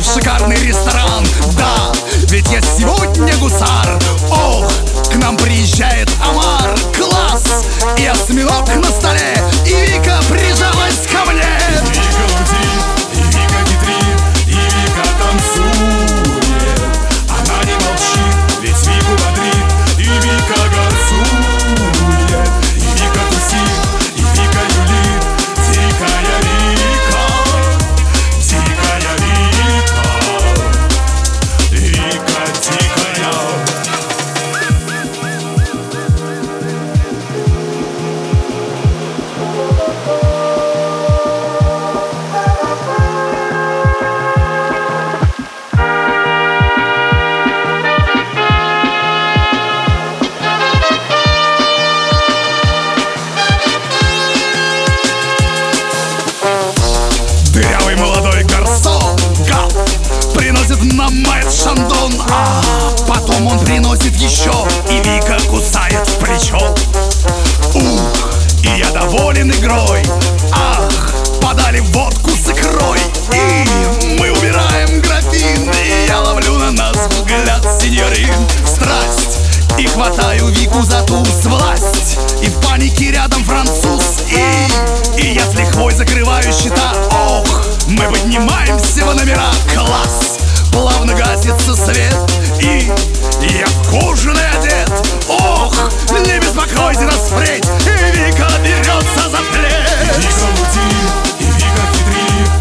в шикарный ресторан. Да, ведь я сегодня гусар. Ох, к нам приезжает омар. Класс! И осьминог на столе, и Вика прижалась ко мне. И Вика лудит, и Вика хитрит, и Вика танцует. Она не молчит, ведь Вику бодрит, и Вика горцует. И Вика тусит, и Вика юлит. Дикая Вика, дикая Вика, Вика дикая. Дырявый молодой гарсон Гав приносит нам Мэт Шандон. А потом он приносит еще, и Вика кусает в плечо. Ух, и я доволен игрой. Ах, подали водку с икрой. И мы убираем графин, и я ловлю на нас взгляд сеньорин. Страсть, и хватаю Вику за туз. Власть, и в панике рядом француз. И я с лихвой закрываю счета. Ох, мы поднимаемся в номера. Класс, плавно гасится свет, и я в кожаный одет. Ох, не беспокойте нас впредь, и Вика берется за плед. И Вика лудит, и Вика хитрит,